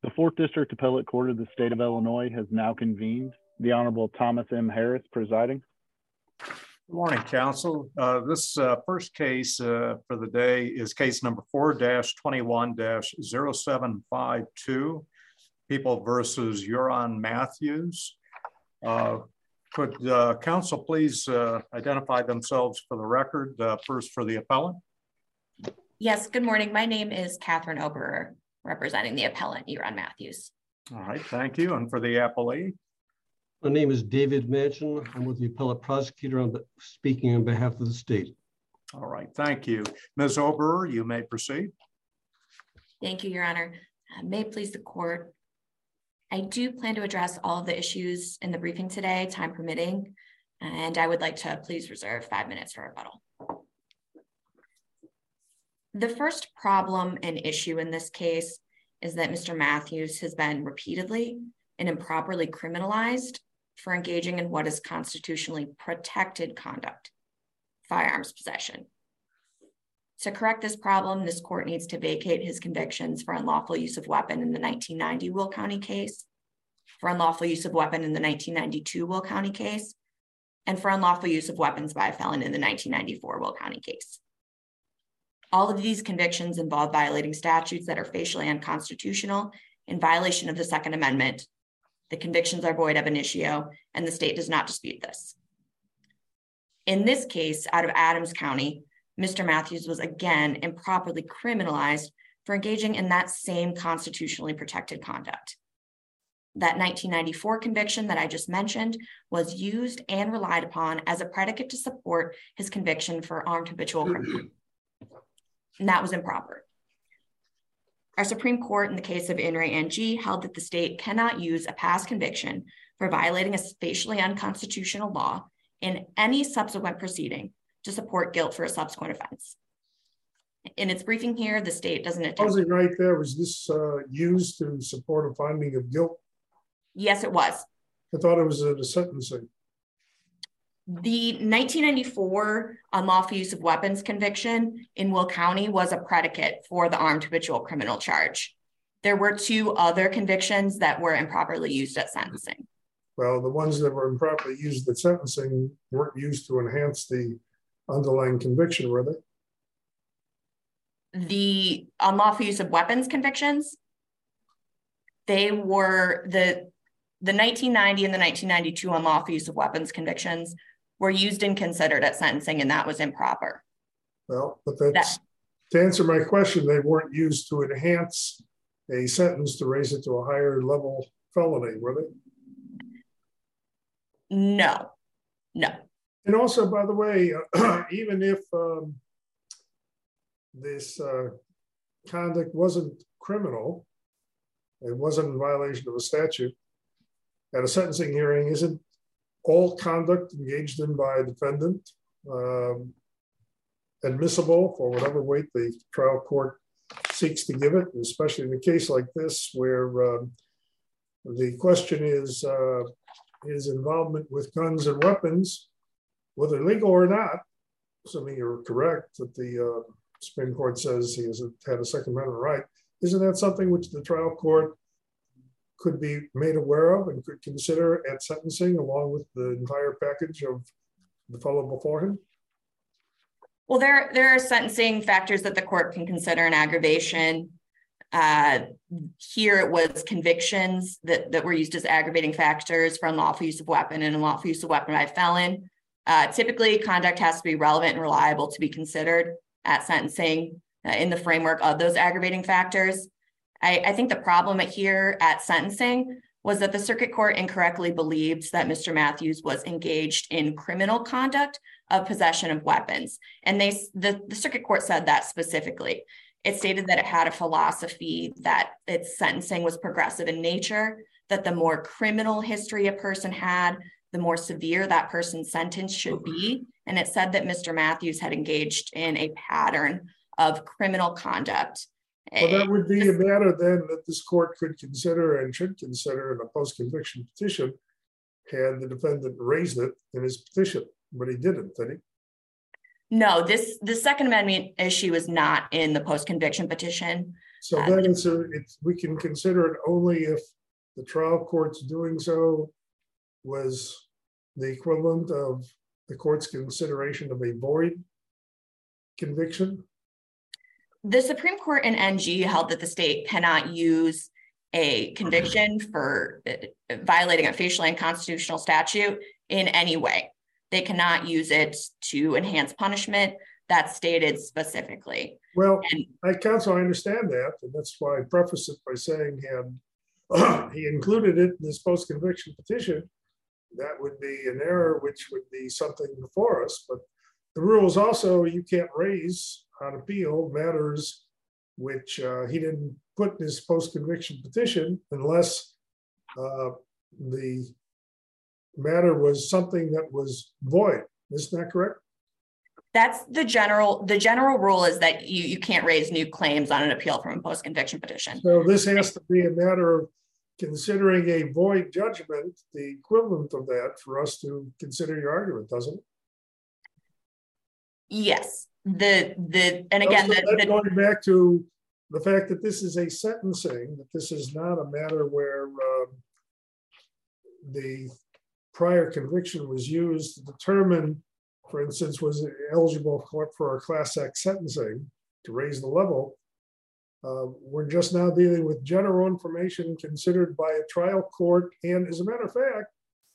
The 4th District Appellate Court of the State of Illinois has now convened. The Honorable Thomas M. Harris presiding. Good morning, counsel. This first case for the day is case number 4-21-0752, People versus Euron Matthews. Could counsel please identify themselves for the record, first for the appellant? Yes, good morning. My name is Catherine Oberer, representing the appellant, Euron Matthews. All right, thank you. And for the appellee? My name is David Manchin. I'm with the appellate prosecutor speaking on behalf of the state. All right, thank you. Ms. Oberer, you may proceed. Thank you, Your Honor. May it please the court. I do plan to address all of the issues in the briefing today, time permitting, and I would like to please reserve 5 minutes for rebuttal. The first problem and issue in this case is that Mr. Matthews has been repeatedly and improperly criminalized for engaging in what is constitutionally protected conduct, firearms possession. To correct this problem, this court needs to vacate his convictions for unlawful use of weapon in the 1990 Will County case, for unlawful use of weapon in the 1992 Will County case, and for unlawful use of weapons by a felon in the 1994 Will County case. All of these convictions involve violating statutes that are facially unconstitutional in violation of the Second Amendment. The convictions are void ab initio, and the state does not dispute this. In this case, out of Adams County, Mr. Matthews was again improperly criminalized for engaging in that same constitutionally protected conduct. That 1994 conviction that I just mentioned was used and relied upon as a predicate to support his conviction for armed habitual criminal. And that was improper. Our Supreme Court in the case of In re NG held that the state cannot use a past conviction for violating a facially unconstitutional law in any subsequent proceeding to support guilt for a subsequent offense. In its briefing here, the state doesn't attempt— Pausing right there, was this used to support a finding of guilt? Yes, it was. I thought it was a sentencing. The 1994 unlawful use of weapons conviction in Will County was a predicate for the armed habitual criminal charge. There were 2 other convictions that were improperly used at sentencing. Well, the ones that were improperly used at sentencing weren't used to enhance the underlying conviction, were they? The unlawful use of weapons convictions, they were the 1990 and the 1992 unlawful use of weapons convictions were used and considered at sentencing, and that was improper. Well, but that's, to answer my question, they weren't used to enhance a sentence to raise it to a higher level felony, were they? No. And also, by the way, even if this conduct wasn't criminal, it wasn't in violation of a statute, at a sentencing hearing, isn't all conduct engaged in by a defendant admissible for whatever weight the trial court seeks to give it, especially in a case like this where the question is his involvement with guns and weapons, whether legal or not, assuming you're correct that the Supreme Court says he has had a Second Amendment right, isn't that something which the trial court could be made aware of and could consider at sentencing along with the entire package of the fellow before him? Well, there are sentencing factors that the court can consider in aggravation. Here it was convictions that were used as aggravating factors for unlawful use of weapon and unlawful use of weapon by a felon. Typically, conduct has to be relevant and reliable to be considered at sentencing in the framework of those aggravating factors. I think the problem here at sentencing was that the circuit court incorrectly believed that Mr. Matthews was engaged in criminal conduct of possession of weapons. And the circuit court said that specifically. It stated that it had a philosophy that its sentencing was progressive in nature, that the more criminal history a person had, the more severe that person's sentence should be. And it said that Mr. Matthews had engaged in a pattern of criminal conduct. Well, that would be a matter then that this court could consider and should consider in a post-conviction petition had the defendant raised it in his petition, but he didn't, did he? No, the Second Amendment issue is not in the post-conviction petition. So then we can consider it only if the trial court's doing so was the equivalent of the court's consideration of a void conviction? The Supreme Court in NG held that the state cannot use a conviction for violating a facially unconstitutional statute in any way. They cannot use it to enhance punishment. That's stated specifically. Well, counsel, I understand that, and that's why I preface it by saying he included it in his post-conviction petition. That would be an error, which would be something before us. But the rule is also you can't raise on appeal matters which he didn't put in his post-conviction petition unless the matter was something that was void. Isn't that correct? That's the general rule is that you can't raise new claims on an appeal from a post-conviction petition. So this has to be a matter of considering a void judgment, the equivalent of that for us to consider your argument, doesn't it? Yes. And again, going back to the fact that this is a sentencing, that this is not a matter where the prior conviction was used to determine, for instance, was it eligible for a Class X sentencing to raise the level. We're just now dealing with general information considered by a trial court. And as a matter of fact,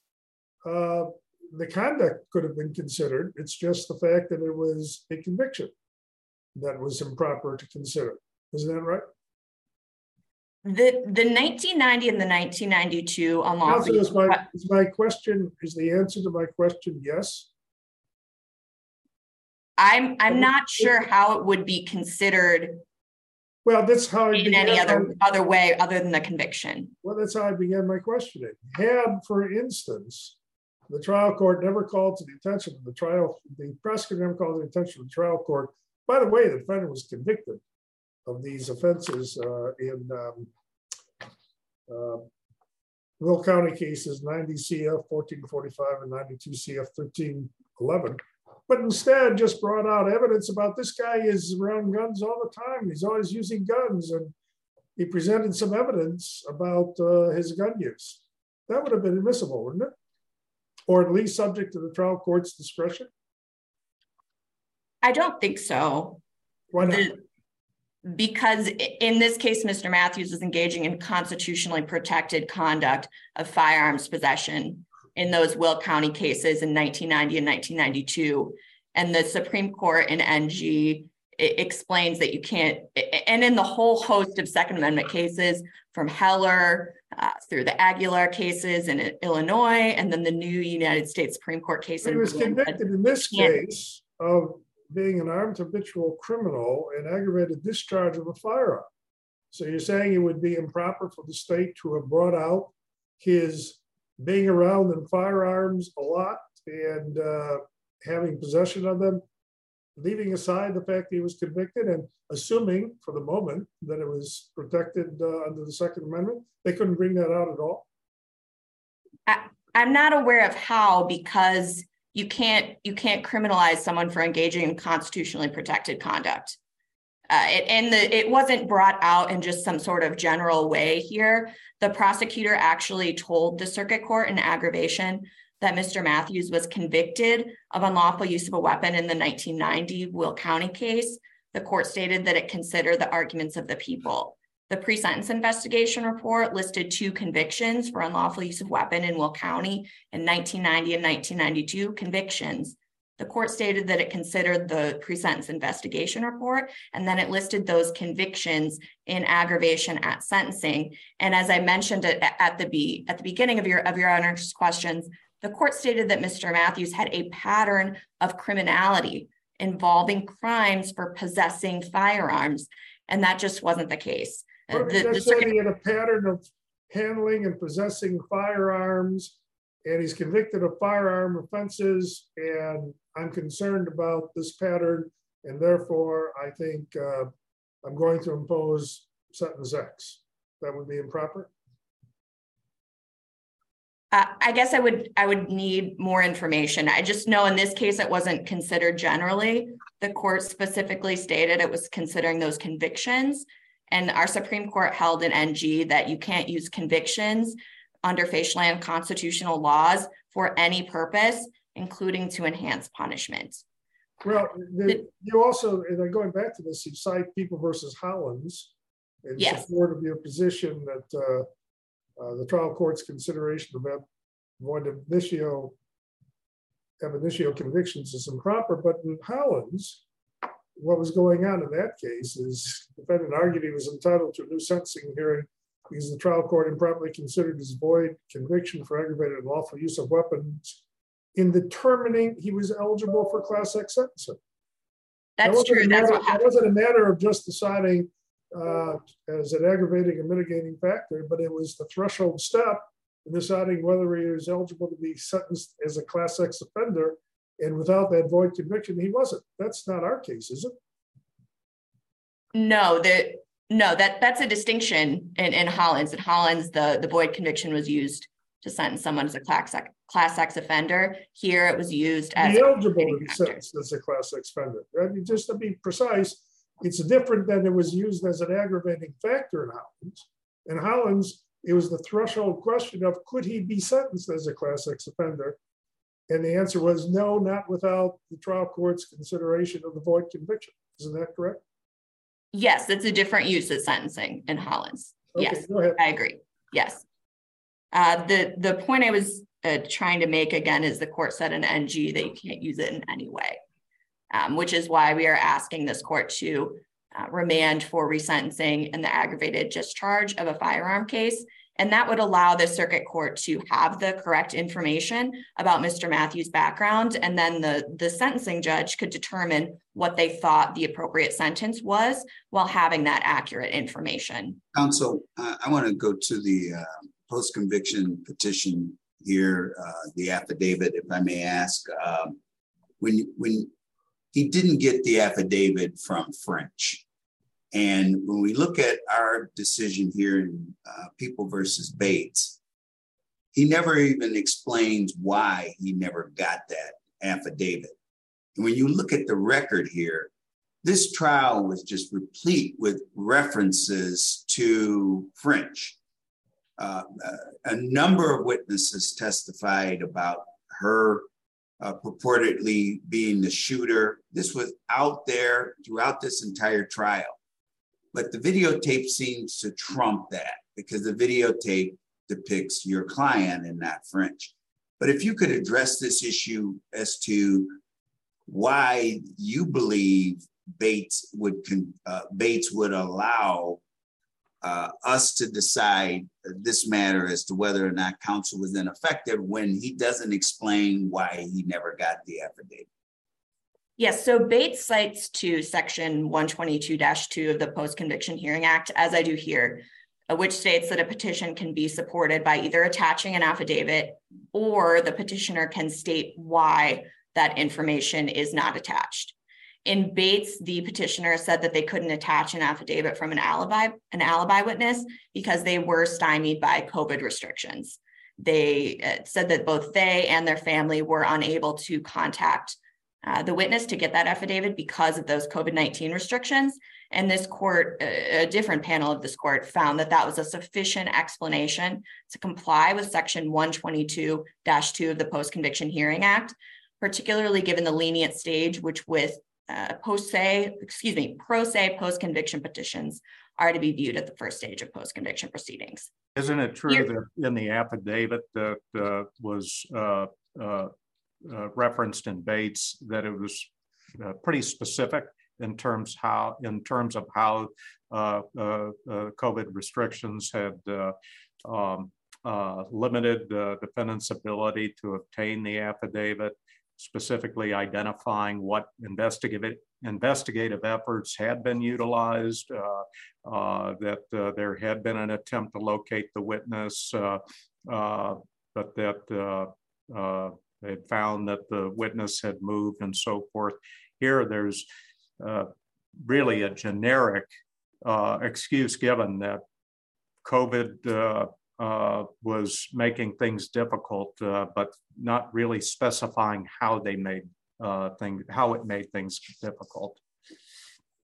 the conduct could have been considered. It's just the fact that it was a conviction that was improper to consider. Isn't that right? The 1990 and the 1992 unlawful. Is my question, is the answer to my question yes? I'm not sure how it would be considered. Well, that's how in any other way other than the conviction. Well, that's how I began my questioning. Had, for instance, the trial court never called to the attention of the prosecutor never called to the attention of the trial court. By the way, the defendant was convicted of these offenses in Will County cases 90 CF 1445 and 92 CF 1311. But instead just brought out evidence about this guy is around guns all the time. He's always using guns, and he presented some evidence about his gun use. That would have been admissible, wouldn't it? Or at least subject to the trial court's discretion? I don't think so. Why not? Because in this case, Mr. Matthews is engaging in constitutionally protected conduct of firearms possession in those Will County cases in 1990 and 1992. And the Supreme Court in NG explains that you can't, and in the whole host of Second Amendment cases from Heller through the Aguilar cases in Illinois, and then the new United States Supreme Court case. He was convicted in this case of being an armed habitual criminal and aggravated discharge of a firearm. So you're saying it would be improper for the state to have brought out his being around in firearms a lot and having possession of them, leaving aside the fact that he was convicted and assuming for the moment that it was protected under the Second Amendment, they couldn't bring that out at all? I'm not aware of how, because you can't criminalize someone for engaging in constitutionally protected conduct. It wasn't brought out in just some sort of general way here. The prosecutor actually told the circuit court in aggravation that Mr. Matthews was convicted of unlawful use of a weapon in the 1990 Will County case. The court stated that it considered the arguments of the people. The pre-sentence investigation report listed 2 convictions for unlawful use of weapon in Will County in 1990 and 1992 convictions. The court stated that it considered the pre-sentence investigation report, and then it listed those convictions in aggravation at sentencing. And as I mentioned at the beginning of your Honor's questions, the court stated that Mr. Matthews had a pattern of criminality involving crimes for possessing firearms, and that just wasn't the case. He had a pattern of handling and possessing firearms, and he's convicted of firearm offenses, and I'm concerned about this pattern, and therefore I think I'm going to impose sentence X. That would be improper? I guess I would need more information. I just know in this case it wasn't considered generally. The court specifically stated it was considering those convictions. And our Supreme Court held in NG that you can't use convictions under facial and constitutional laws for any purpose, including to enhance punishment. Well, you also, and then going back to this, you cite People versus Hollins in support of your position that the trial court's consideration of ab initio convictions is improper. But in Hollins, what was going on in that case is the defendant argued he was entitled to a new sentencing hearing because the trial court improperly considered his void conviction for aggravated unlawful use of weapons in determining he was eligible for Class X sentencing. That's true. That's what happened. It wasn't a matter of just deciding as an aggravating and mitigating factor, but it was the threshold step in deciding whether he was eligible to be sentenced as a Class X offender. And without that void conviction, he wasn't. That's not our case, is it? No, that's a distinction in Hollins. In Hollins, the void conviction was used to sentence someone as a Class X offender. Here, it was used as be eligible to be sentenced as a Class X offender. Right? Just to be precise, it's different than it was used as an aggravating factor in Hollins. In Hollins, it was the threshold question of could he be sentenced as a Class X offender? And the answer was no, not without the trial court's consideration of the void conviction. Isn't that correct? Yes, it's a different use of sentencing in Hollins. Okay, yes, go ahead. I agree. Yes. The point I was trying to make again is the court said in NG that you can't use it in any way, which is why we are asking this court to remand for resentencing in the aggravated discharge of a firearm case. And that would allow the circuit court to have the correct information about Mr. Matthews' background. And then the sentencing judge could determine what they thought the appropriate sentence was while having that accurate information. Counsel, I want to go to the post-conviction petition here, the affidavit, if I may ask. When he didn't get the affidavit from French, and when we look at our decision here in People versus Bates, he never even explains why he never got that affidavit. And when you look at the record here, this trial was just replete with references to French. A number of witnesses testified about her purportedly being the shooter. This was out there throughout this entire trial. But the videotape seems to trump that because the videotape depicts your client and not French. But if you could address this issue as to why you believe Bates would allow us to decide this matter as to whether or not counsel was ineffective when he doesn't explain why he never got the affidavit. Yes, so Bates cites to section 122-2 of the Post-Conviction Hearing Act, as I do here, which states that a petition can be supported by either attaching an affidavit or the petitioner can state why that information is not attached. In Bates, the petitioner said that they couldn't attach an affidavit from an alibi witness because they were stymied by COVID restrictions. They said that both they and their family were unable to contact the witness to get that affidavit because of those COVID-19 restrictions. And this court, a different panel of this court, found that that was a sufficient explanation to comply with section 122-2 of the Post-Conviction Hearing Act, particularly given the lenient stage which with pro se post-conviction petitions are to be viewed at the first stage of post-conviction proceedings. Isn't it true that in the affidavit that was referenced in Bates that it was pretty specific in terms of how COVID restrictions had limited the defendant's ability to obtain the affidavit, specifically identifying what investigative efforts had been utilized, that there had been an attempt to locate the witness, but that they had found that the witness had moved and so forth. Here, there's really a generic excuse given that COVID was making things difficult, but not really specifying how it made things difficult.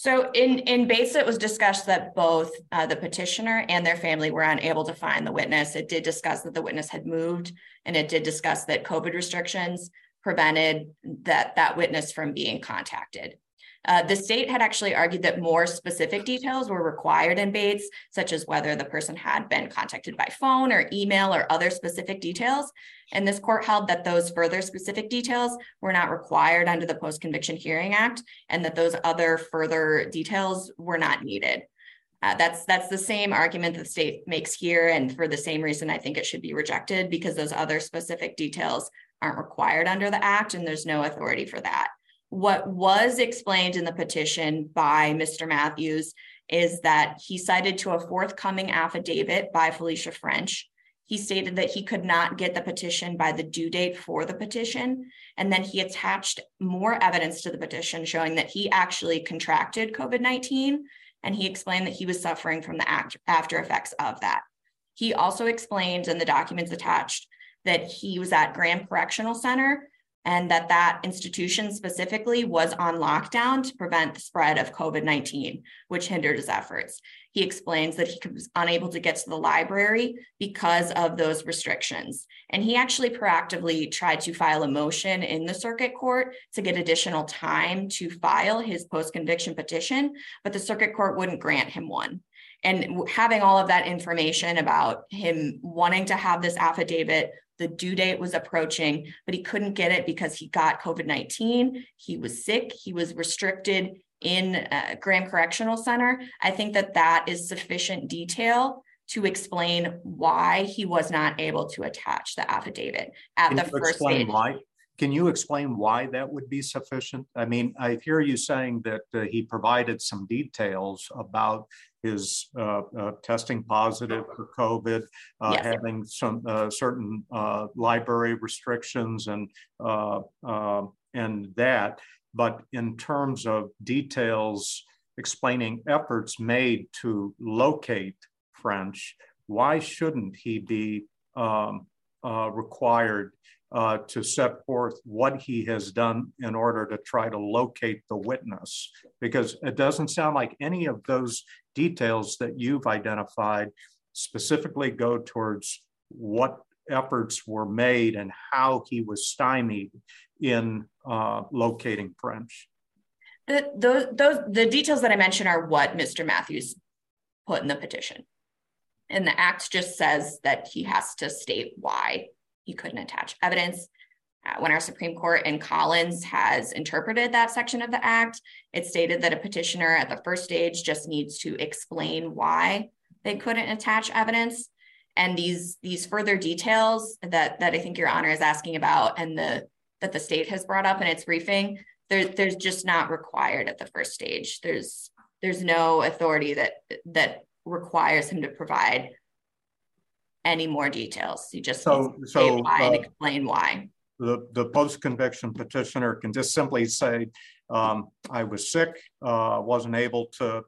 So in Bates, it was discussed that both the petitioner and their family were unable to find the witness. It did discuss that the witness had moved, and it did discuss that COVID restrictions prevented that witness from being contacted. The state had actually argued that more specific details were required in Bates, such as whether the person had been contacted by phone or email or other specific details. And this court held that those further specific details were not required under the Post-Conviction Hearing Act, and that those other further details were not needed. That's the same argument that the state makes here, and for the same reason, I think it should be rejected, because those other specific details aren't required under the act, and there's no authority for that. What was explained in the petition by Mr. Matthews is that he cited to a forthcoming affidavit by Felicia French. He stated that he could not get the petition by the due date for the petition. And then he attached more evidence to the petition showing that he actually contracted COVID-19. And he explained that he was suffering from the after effects of that. He also explained in the documents attached that he was at Graham Correctional Center, and that institution specifically was on lockdown to prevent the spread of COVID-19, which hindered his efforts. He explains that he was unable to get to the library because of those restrictions. And he actually proactively tried to file a motion in the circuit court to get additional time to file his post-conviction petition, but the circuit court wouldn't grant him one. And having all of that information about him wanting to have this affidavit, the due date was approaching, but he couldn't get it because he got COVID-19. He was sick. He was restricted in Graham Correctional Center. I think that is sufficient detail to explain why he was not able to attach the affidavit at the first stage. Can you explain why that would be sufficient? I mean, I hear you saying that he provided some details about his testing positive for COVID, yes, having some certain library restrictions and that. But in terms of details explaining efforts made to locate French, why shouldn't he be required to set forth what he has done in order to try to locate the witness? Because it doesn't sound like any of those details that you've identified specifically go towards what efforts were made and how he was stymied in locating French. The details that I mentioned are what Mr. Matthews put in the petition. And the act just says that he has to state why he couldn't attach evidence. When our Supreme Court in Collins has interpreted that section of the act, it stated that a petitioner at the first stage just needs to explain why they couldn't attach evidence. And these further details that I think Your Honor is asking about and that the state has brought up in its briefing, there's just not required at the first stage. There's no authority that requires him to provide any more details. He just needs to say why and explain why. The post-conviction petitioner can just simply say, I was sick, wasn't able to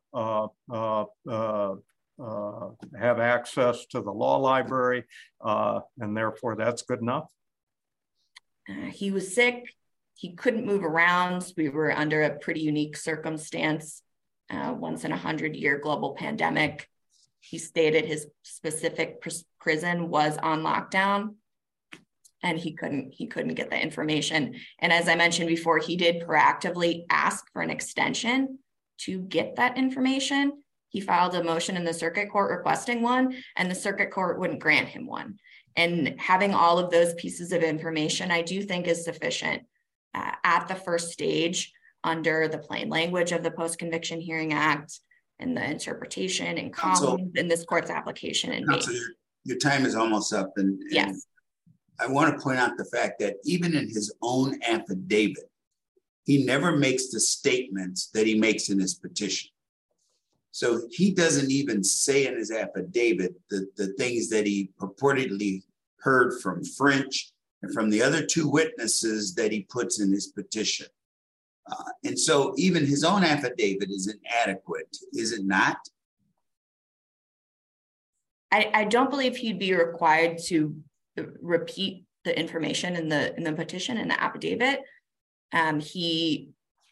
have access to the law library, and therefore that's good enough? He was sick. He couldn't move around. We were under a pretty unique circumstance, once in 100-year global pandemic. He stated his specific prison was on lockdown, and he couldn't get the information. And as I mentioned before, he did proactively ask for an extension to get that information. He filed a motion in the circuit court requesting one, and the circuit court wouldn't grant him one. And having all of those pieces of information, I do think is sufficient at the first stage under the plain language of the Post-Conviction Hearing Act and the interpretation and Collins in this court's application. And your time is almost up. And yes, I want to point out the fact that even in his own affidavit, he never makes the statements that he makes in his petition. So he doesn't even say in his affidavit the things that he purportedly heard from French and from the other two witnesses that he puts in his petition. And so even his own affidavit is inadequate, is it not? I don't believe he'd be required to repeat the information in the petition and the affidavit. He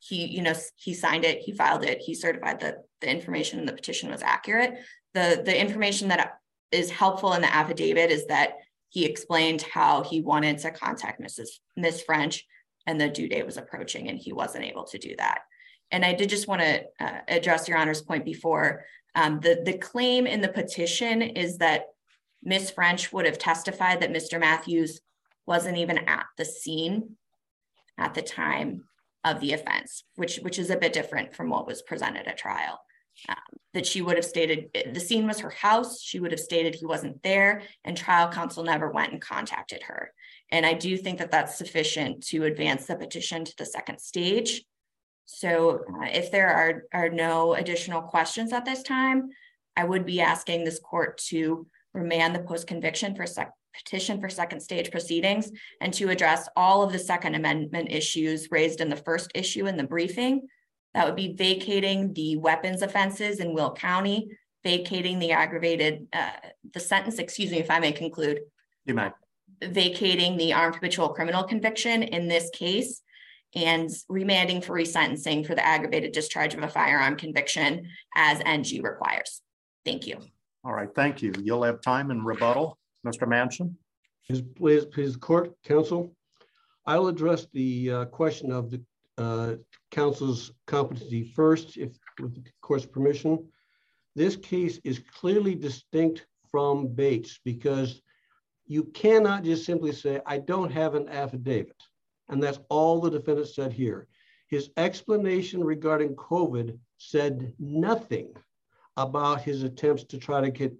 he signed it, he filed it, he certified that the information in the petition was accurate. The information that is helpful in the affidavit is that he explained how he wanted to contact Miss French, and the due date was approaching and he wasn't able to do that. And I did just want to address Your Honor's point before. The claim in the petition is that Miss French would have testified that Mr. Matthews wasn't even at the scene at the time of the offense, which is a bit different from what was presented at trial. That she would have stated the scene was her house. She would have stated he wasn't there, and trial counsel never went and contacted her. And I do think that that's sufficient to advance the petition to the second stage. So if there are no additional questions at this time, I would be asking this court to remand the post-conviction petition for second stage proceedings and to address all of the Second Amendment issues raised in the first issue in the briefing. That would be vacating the weapons offenses in Will County, vacating the the sentence, excuse me, if I may conclude. You may. Vacating the armed habitual criminal conviction in this case, and remanding for resentencing for the aggravated discharge of a firearm conviction as NG requires. Thank you. All right, thank you. You'll have time in rebuttal. Mr. Manchin. Please, court, counsel. I'll address the question of the counsel's competency first, if with the court's permission. This case is clearly distinct from Bates because you cannot just simply say, I don't have an affidavit. And that's all the defendant said here. His explanation regarding COVID said nothing about his attempts to try to get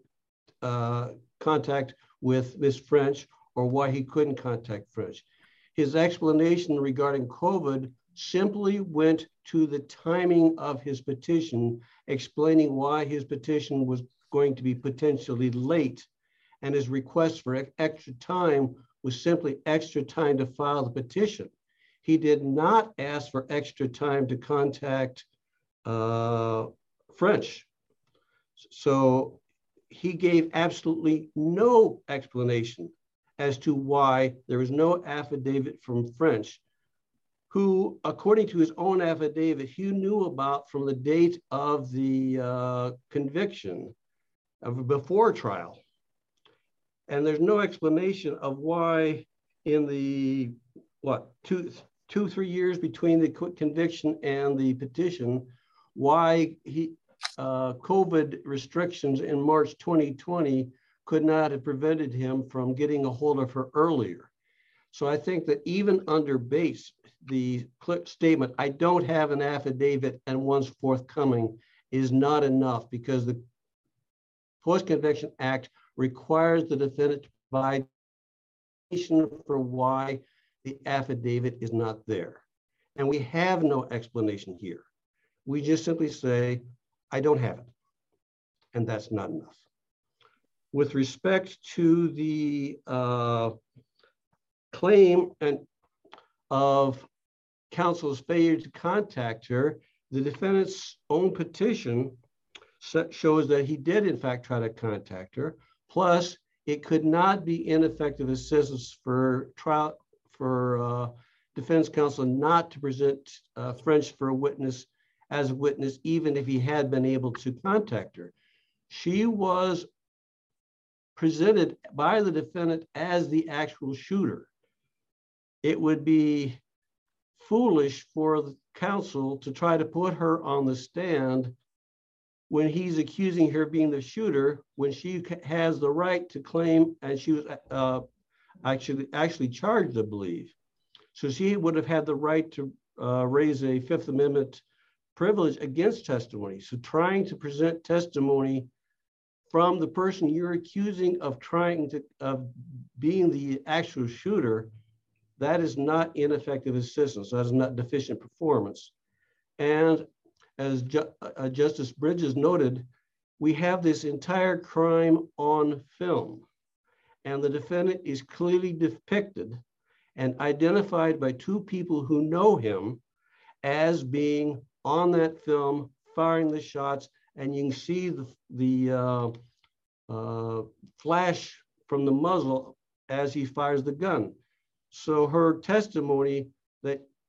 contact with Ms. French or why he couldn't contact French. His explanation regarding COVID simply went to the timing of his petition, explaining why his petition was going to be potentially late, and his request for extra time was simply extra time to file the petition. He did not ask for extra time to contact French. So he gave absolutely no explanation as to why there was no affidavit from French, who, according to his own affidavit, he knew about from the date of the conviction of before trial. And there's no explanation of why in the, 2-3 years between the conviction and the petition, why COVID restrictions in March 2020 could not have prevented him from getting a hold of her earlier. So I think that even under Bates, the statement, I don't have an affidavit and one's forthcoming, is not enough because the Post-Conviction Act requires the defendant to provide explanation for why the affidavit is not there. And we have no explanation here. We just simply say, I don't have it. And that's not enough. With respect to the claim of counsel's failure to contact her, the defendant's own petition shows that he did in fact try to contact her. Plus, it could not be ineffective assistance for defense counsel not to present French for a witness as a witness, even if he had been able to contact her. She was presented by the defendant as the actual shooter. It would be foolish for the counsel to try to put her on the stand when he's accusing her of being the shooter, when she has the right to claim, and she was actually charged, I believe. So she would have had the right to raise a Fifth Amendment privilege against testimony. So trying to present testimony from the person you're accusing of being the actual shooter, that is not ineffective assistance. That is not deficient performance. And as Justice Bridges noted, we have this entire crime on film, and the defendant is clearly depicted and identified by two people who know him as being on that film, firing the shots, and you can see the flash from the muzzle as he fires the gun. So her testimony that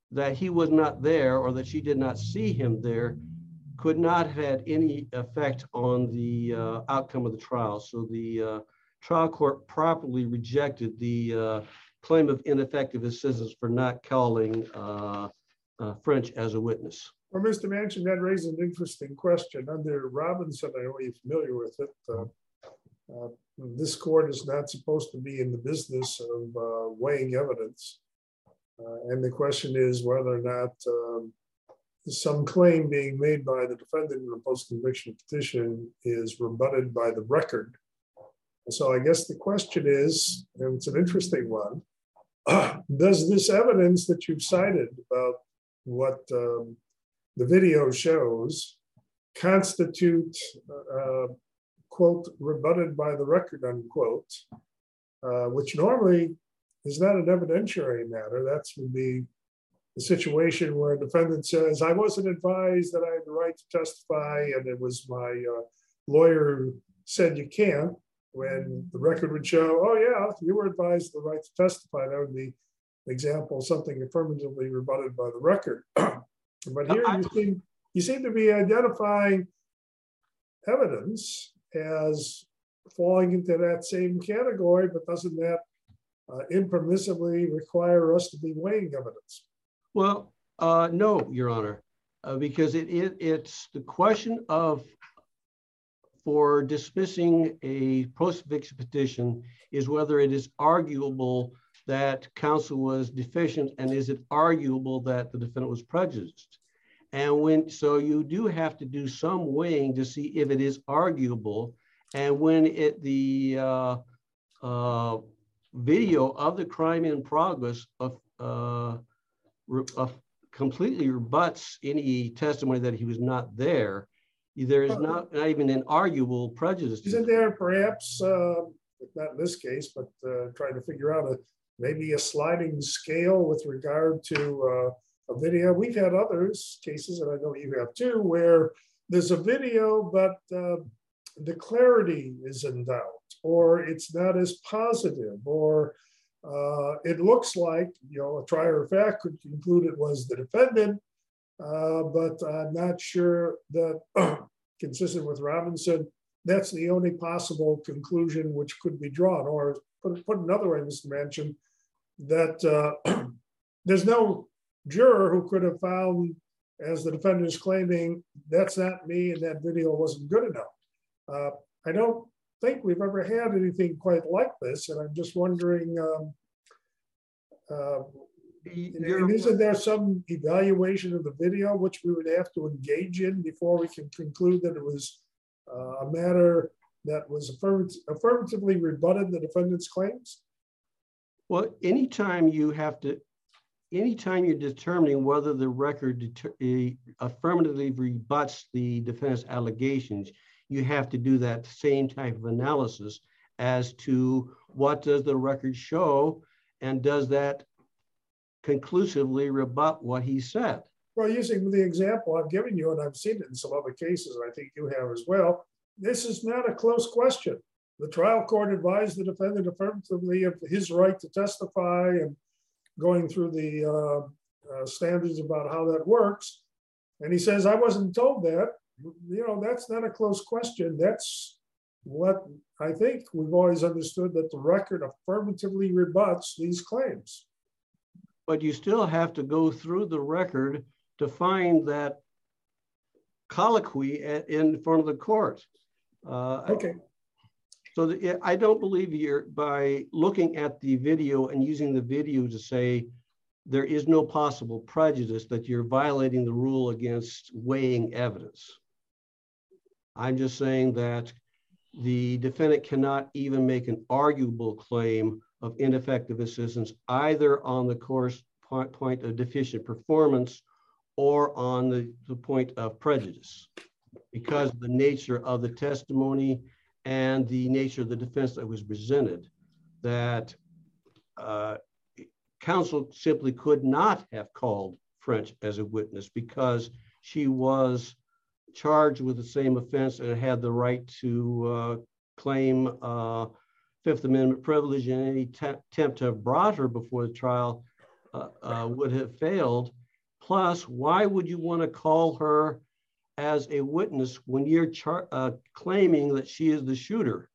that he was not there or that she did not see him there could not have had any effect on the outcome of the trial. So the trial court properly rejected the claim of ineffective assistance for not calling French as a witness. Well, Mr. Manchin, that raises an interesting question. Under Robinson, I know you're familiar with it. This court is not supposed to be in the business of weighing evidence. And the question is whether or not some claim being made by the defendant in a post-conviction petition is rebutted by the record. And so I guess the question is, and it's an interesting one, does this evidence that you've cited about what the video shows constitute, quote, rebutted by the record, unquote, which normally is not an evidentiary matter. That would be the situation where a defendant says, I wasn't advised that I had the right to testify, and it was my lawyer who said you can't, when the record would show, oh yeah, you were advised the right to testify. That would be an example of something affirmatively rebutted by the record. But here you seem to be identifying evidence as falling into that same category, but doesn't that impermissibly require us to be weighing evidence? Well, no, Your Honor, because it's the question of, for dismissing a post-conviction petition is whether it is arguable that counsel was deficient, and is it arguable that the defendant was prejudiced? And so you do have to do some weighing to see if it is arguable. And when the video of the crime in progress completely rebuts any testimony that he was not there, there is not even an arguable prejudice. Isn't there perhaps, not in this case, but trying to figure out maybe a sliding scale with regard to a video? We've had others cases, and I know you have too, where there's a video, but the clarity is in doubt, or it's not as positive, or it looks like, a trier of fact could conclude it was the defendant, but I'm not sure that, consistent with Robinson, that's the only possible conclusion which could be drawn. Or put another way, Mr. Manchin, that there's no juror who could have found, as the defendant is claiming, that's not me and that video wasn't good enough. I don't think we've ever had anything quite like this, and I'm just wondering, isn't there some evaluation of the video which we would have to engage in before we can conclude that it was a matter that was affirmatively rebutted the defendant's claims? Well, anytime you're determining whether the record affirmatively rebuts the defendant's allegations, you have to do that same type of analysis as to what does the record show, and does that conclusively rebut what he said? Well, using the example I've given you, and I've seen it in some other cases, and I think you have as well, this is not a close question. The trial court advised the defendant affirmatively of his right to testify and going through the standards about how that works. And he says, I wasn't told that. That's not a close question. That's what I think we've always understood, that the record affirmatively rebuts these claims. But you still have to go through the record to find that colloquy in front of the court. Okay. So I don't believe by looking at the video and using the video to say there is no possible prejudice, that you're violating the rule against weighing evidence. I'm just saying that the defendant cannot even make an arguable claim of ineffective assistance, either on the point of deficient performance or on the point of prejudice, because of the nature of the testimony and the nature of the defense that was presented, that counsel simply could not have called French as a witness because she was charged with the same offense and had the right to claim Fifth Amendment privilege, and any attempt to have brought her before the trial would have failed. Plus, why would you want to call her as a witness when you're claiming that she is the shooter?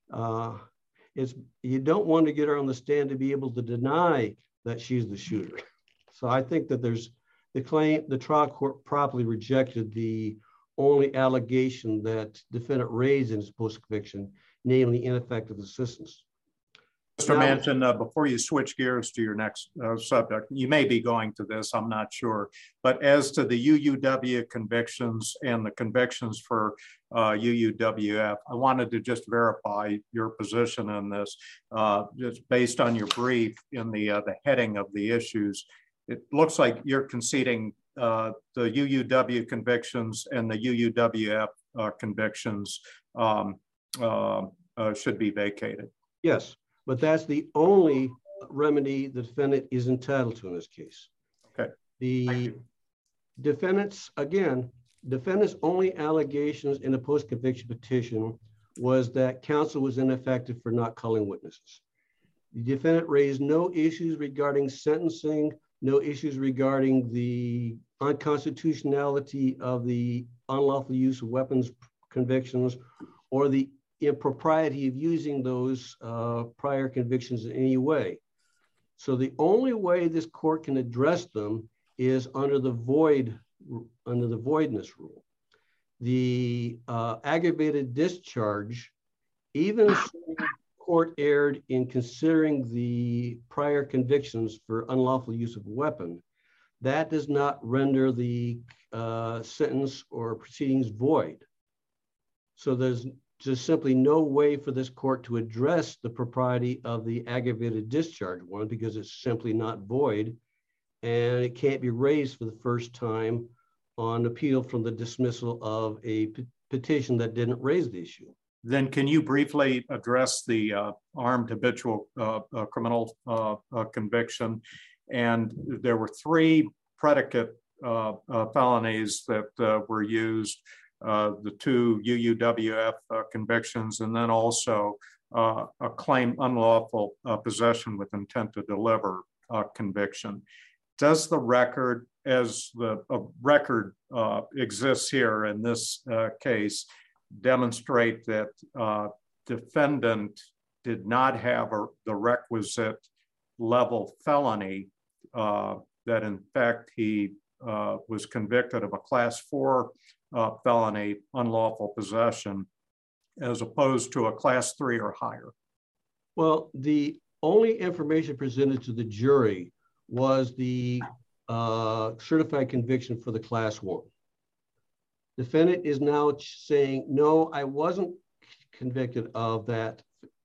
You don't want to get her on the stand to be able to deny that she's the shooter. So I think that the trial court properly rejected the only allegation that defendant raised in his post-conviction, namely ineffective assistance. Mr. Manchin, before you switch gears to your next subject, you may be going to this, I'm not sure, but as to the UUW convictions and the convictions for UUWF, I wanted to just verify your position on this, just based on your brief in the heading of the issues. It looks like you're conceding the UUW convictions and the UUWF convictions should be vacated. Yes. But that's the only remedy the defendant is entitled to in this case. Okay. The defendant's only allegations in the post-conviction petition was that counsel was ineffective for not calling witnesses. The defendant raised no issues regarding sentencing, no issues regarding the unconstitutionality of the unlawful use of weapons convictions or the impropriety of using those prior convictions in any way. So the only way this court can address them is under the voidness rule. The aggravated discharge, even if the court erred in considering the prior convictions for unlawful use of a weapon, that does not render the sentence or proceedings void. So there's just simply no way for this court to address the propriety of the aggravated discharge one because it's simply not void and it can't be raised for the first time on appeal from the dismissal of a petition that didn't raise the issue. Then can you briefly address the armed habitual criminal conviction? And there were 3 predicate felonies that were used. The 2 UUWF convictions, and then also a claim unlawful possession with intent to deliver conviction. Does the record, as the record exists here in this case, demonstrate that defendant did not have the requisite level felony, that in fact he was convicted of a class 4 felony unlawful possession as opposed to a class 3 or higher? Well, the only information presented to the jury was the certified conviction for the class 1. Defendant is now saying, no, I wasn't convicted of that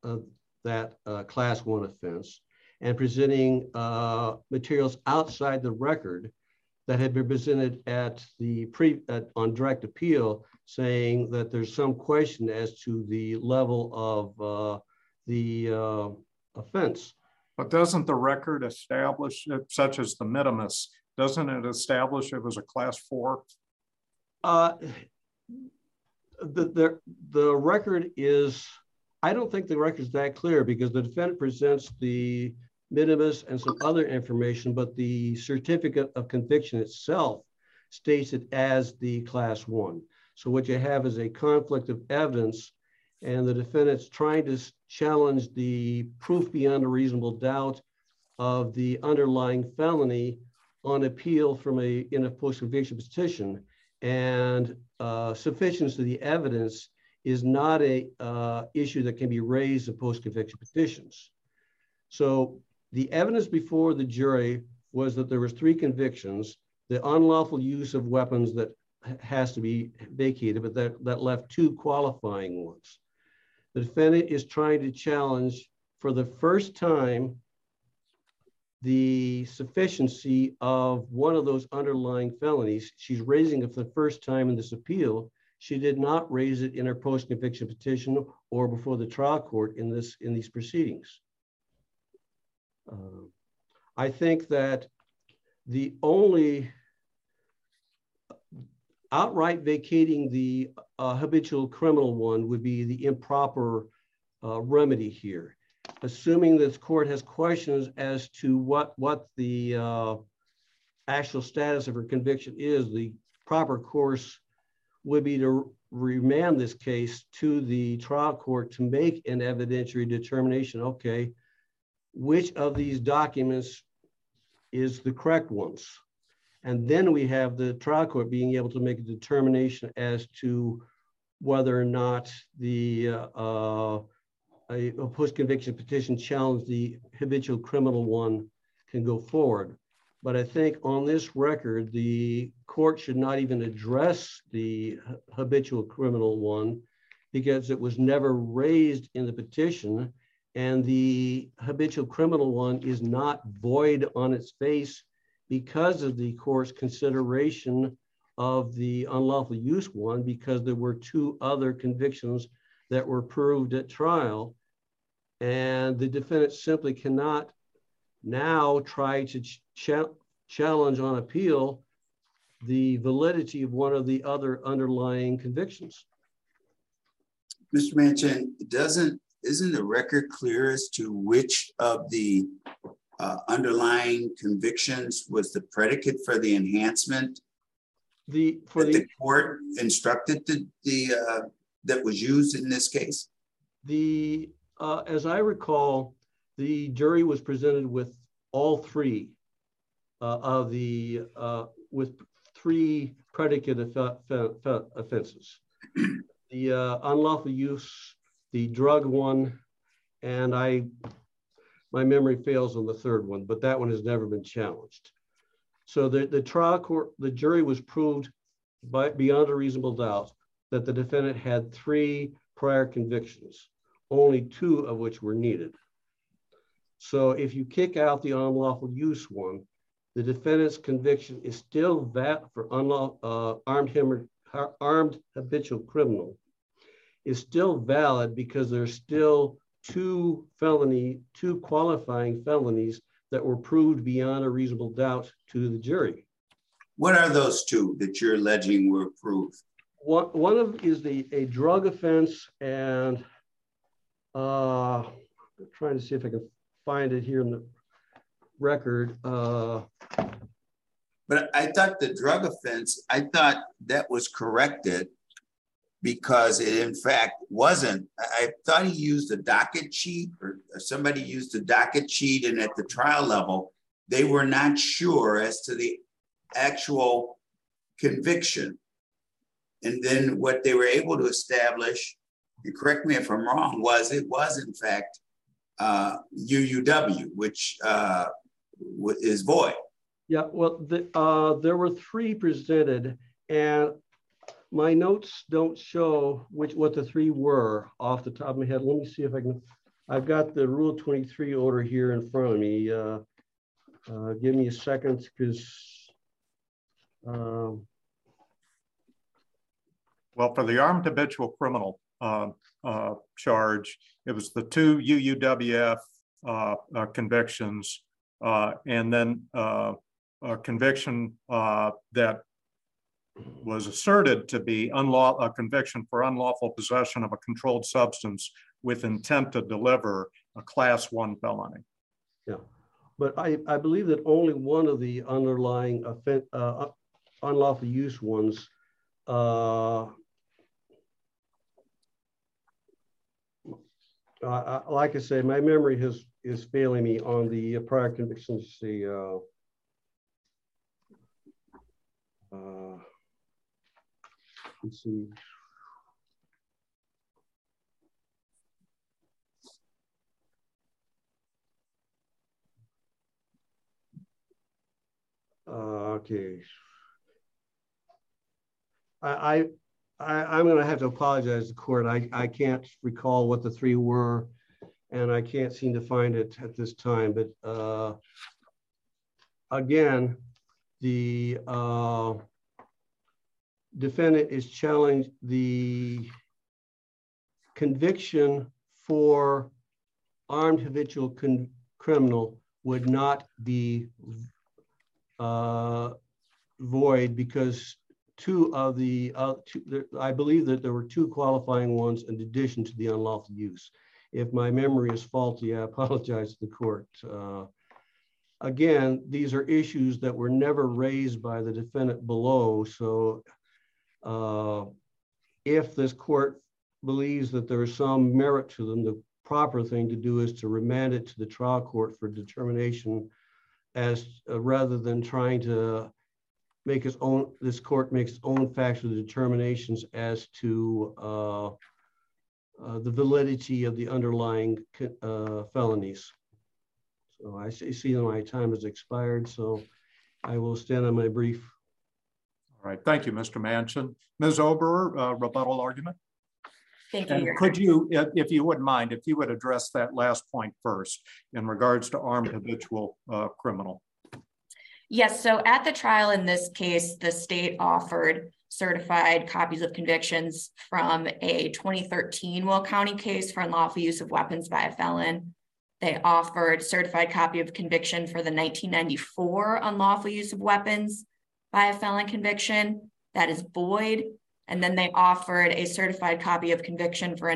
class 1 offense, and presenting materials outside the record that had been presented at on direct appeal, saying that there's some question as to the level of the offense. But doesn't the record establish, such as the minimus, doesn't it establish it was a class 4? The record is, I don't think the record is that clear because the defendant presents the minimus and some other information, but the certificate of conviction itself states it as the class 1. So what you have is a conflict of evidence, and the defendant's trying to challenge the proof beyond a reasonable doubt of the underlying felony on appeal in a post-conviction petition. And sufficiency of the evidence is not a issue that can be raised in post-conviction petitions. So the evidence before the jury was that there was 3 convictions, the unlawful use of weapons that has to be vacated, but that left 2 qualifying ones. The defendant is trying to challenge for the first time the sufficiency of one of those underlying felonies. She's raising it for the first time in this appeal. She did not raise it in her post-conviction petition or before the trial court in these proceedings. I think that the only outright vacating the habitual criminal one would be the improper remedy here. assuming this court has questions as to what the actual status of her conviction is, the proper course would be to remand this case to the trial court to make an evidentiary determination. Okay, which of these documents is the correct ones? And then we have the trial court being able to make a determination as to whether or not a post-conviction petition challenge the habitual criminal one can go forward. But I think on this record, the court should not even address the habitual criminal one because it was never raised in the petition, and the habitual criminal one is not void on its face because of the court's consideration of the unlawful use one, because there were two other convictions that were proved at trial, and the defendant simply cannot now try to challenge on appeal the validity of one of the other underlying convictions. Mr. Manchin, isn't the record clear as to which of the underlying convictions was the predicate for the enhancement the court instructed that was used in this case? As I recall, the jury was presented with all three with three predicate offenses: the unlawful use, the drug one, and my memory fails on the third one, but that one has never been challenged. So the trial court, the jury was proved beyond a reasonable doubt that the defendant had three prior convictions, only two of which were needed. So if you kick out the unlawful use one, the defendant's conviction is still valid for armed habitual criminal, is still valid because there's still two qualifying felonies that were proved beyond a reasonable doubt to the jury. What are those two that you're alleging were proved? One of is a drug offense, and I'm trying to see if I can find it here in the record. But I thought the drug offense, I thought that was corrected because it in fact wasn't. I thought he used a docket sheet, or somebody used a docket sheet, and at the trial level, they were not sure as to the actual conviction. And then what they were able to establish, and correct me if I'm wrong, was it was in fact UUW, which is void. Yeah, well, there were three presented, and my notes don't show what the three were off the top of my head. Let me see if I can. I've got the Rule 23 order here in front of me. Give me a second, because. Well, for the armed habitual criminal charge, it was the two UUWF convictions, and then a conviction that was asserted to be a conviction for unlawful possession of a controlled substance with intent to deliver, a Class 1 felony. Yeah, but I believe that only one of the underlying unlawful use ones like I say, my memory is failing me on the prior convictions. Let's see. Okay. I'm going to have to apologize to the court. I can't recall what the three were, and I can't seem to find it at this time. But again, the defendant is challenged. The conviction for armed habitual criminal would not be void because I believe that there were two qualifying ones in addition to the unlawful use. If my memory is faulty, I apologize to the court. Again, these are issues that were never raised by the defendant below. So if this court believes that there is some merit to them, the proper thing to do is to remand it to the trial court for determination, as rather than trying to make its own, this court makes its own factual determinations as to the validity of the underlying felonies. So I see that my time has expired, so I will stand on my brief. All right, thank you, Mr. Manchin. Ms. Oberer, rebuttal argument? Thank you. And could you, if you wouldn't mind, if you would address that last point first in regards to armed habitual criminal. Yes, so at the trial in this case, the state offered certified copies of convictions from a 2013 Will County case for unlawful use of weapons by a felon. They offered certified copy of conviction for the 1994 unlawful use of weapons by a felon conviction. That is void. And then they offered a certified copy of conviction for a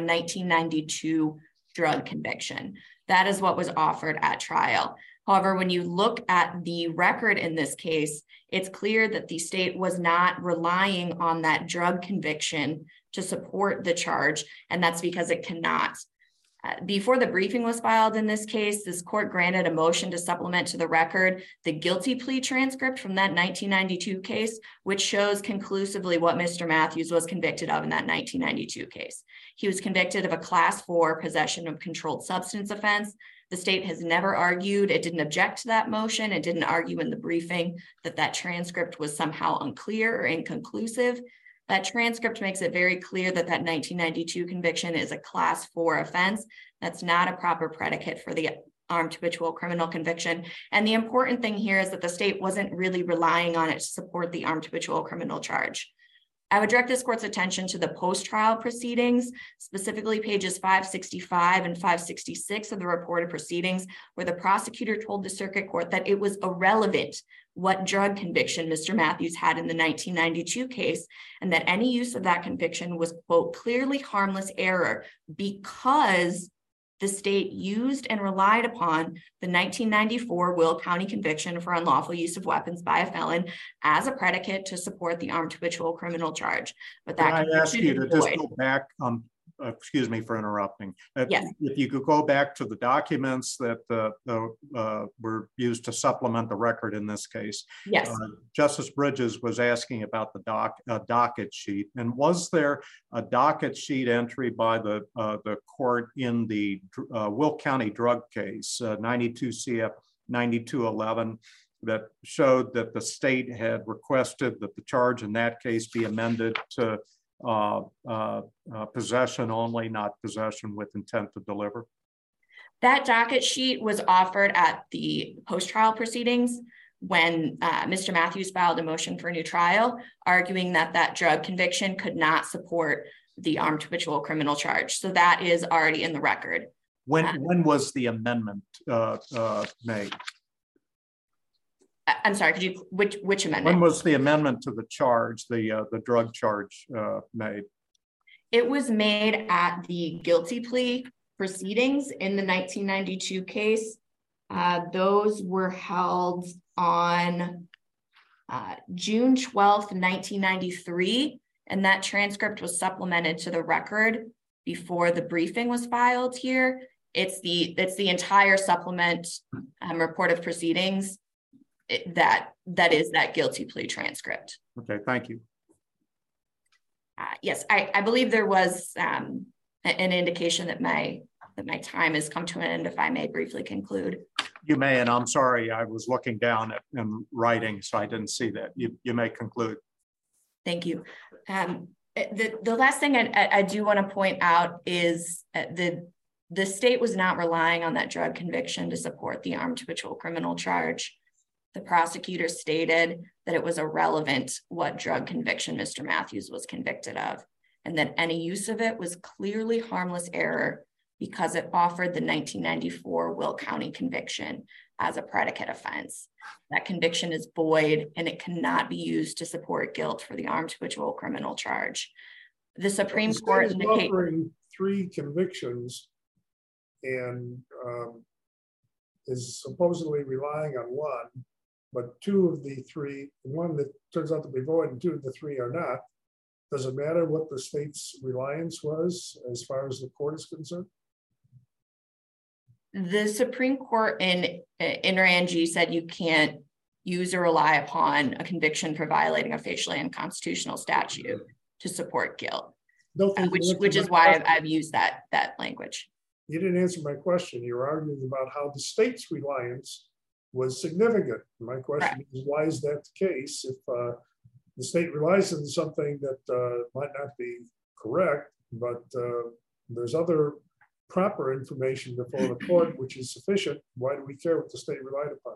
1992 drug conviction. That is what was offered at trial. However, when you look at the record in this case, it's clear that the state was not relying on that drug conviction to support the charge, and that's because it cannot. Before the briefing was filed in this case, this court granted a motion to supplement to the record the guilty plea transcript from that 1992 case, which shows conclusively what Mr. Matthews was convicted of in that 1992 case. He was convicted of a Class 4 possession of controlled substance offense. The state has never argued, it didn't object to that motion, it didn't argue in the briefing that that transcript was somehow unclear or inconclusive. That transcript makes it very clear that that 1992 conviction is a Class 4 offense. That's not a proper predicate for the armed habitual criminal conviction. And the important thing here is that the state wasn't really relying on it to support the armed habitual criminal charge. I would direct this court's attention to the post-trial proceedings, specifically pages 565 and 566 of the report of proceedings, where the prosecutor told the circuit court that it was irrelevant what drug conviction Mr. Matthews had in the 1992 case, and that any use of that conviction was, quote, clearly harmless error because the state used and relied upon the 1994 Will County conviction for unlawful use of weapons by a felon as a predicate to support the armed habitual criminal charge. But that Can I ask you to just go back on, excuse me for interrupting. Yes. If you could go back to the documents that were used to supplement the record in this case. Yes. Justice Bridges was asking about the docket sheet. And was there a docket sheet entry by the court in the Will County drug case, 92 CF 9211, that showed that the state had requested that the charge in that case be amended to possession only, not possession with intent to deliver? That docket sheet was offered at the post-trial proceedings when Mr. Matthews filed a motion for a new trial, arguing that that drug conviction could not support the armed habitual criminal charge. So that is already in the record. When was the amendment made? I'm sorry, could you, which amendment? When was the amendment to the charge, the drug charge made? It was made at the guilty plea proceedings in the 1992 case. Those were held on June 12th, 1993, and that transcript was supplemented to the record before the briefing was filed here. It's the entire supplement report of proceedings that is that guilty plea transcript. Okay, thank you. Yes, I believe there was an indication that my time has come to an end, if I may briefly conclude. You may, and I'm sorry, I was looking down at and writing, so I didn't see that. You may conclude. Thank you. The last thing I do want to point out is the state was not relying on that drug conviction to support the armed habitual criminal charge. The prosecutor stated that it was irrelevant what drug conviction Mr. Matthews was convicted of, and that any use of it was clearly harmless error because it offered the 1994 Will County conviction as a predicate offense. That conviction is void and it cannot be used to support guilt for the armed habitual criminal charge. The Supreme Court is offering 3 convictions and is supposedly relying on one, but two of the three, one that turns out to be void and two of the three are not. Does it matter what the state's reliance was as far as the court is concerned? The Supreme Court in Ranji said you can't use or rely upon a conviction for violating a facially unconstitutional statute to support guilt, which is why I've used that language. You didn't answer my question. You were arguing about how the state's reliance was significant. My question is, why is that the case? If the state relies on something that might not be correct, but there's other proper information before the court which is sufficient, why do we care what the state relied upon?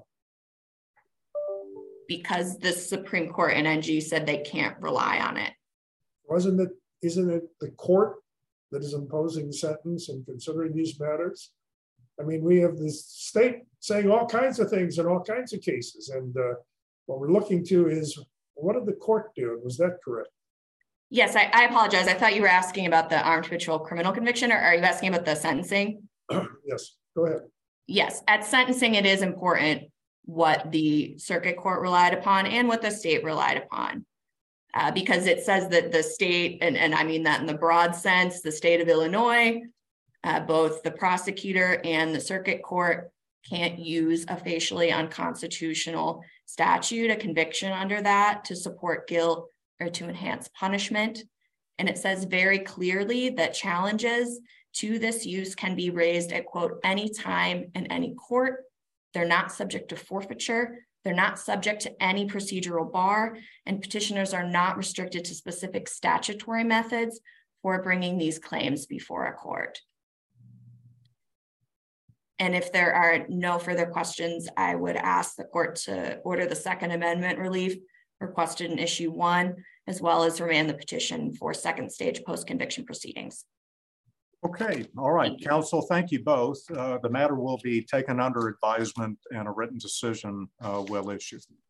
Because the Supreme Court in NG said they can't rely on it. Isn't it the court that is imposing sentence and considering these matters? I mean, we have the state saying all kinds of things in all kinds of cases. And what we're looking to is, what did the court do? Was that correct? Yes, I apologize. I thought you were asking about the armed habitual criminal conviction, or are you asking about the sentencing? Yes, go ahead. Yes, at sentencing, it is important what the circuit court relied upon and what the state relied upon. Because it says that the state, and I mean that in the broad sense, the state of Illinois, both the prosecutor and the circuit court can't use a facially unconstitutional statute, a conviction under that, to support guilt or to enhance punishment. And it says very clearly that challenges to this use can be raised at, quote, any time in any court. They're not subject to forfeiture. They're not subject to any procedural bar, and petitioners are not restricted to specific statutory methods for bringing these claims before a court. And if there are no further questions, I would ask the court to order the Second Amendment relief requested in issue 1, as well as remand the petition for second stage post-conviction proceedings. Okay, all right, counsel, thank you both. The matter will be taken under advisement and a written decision will issue.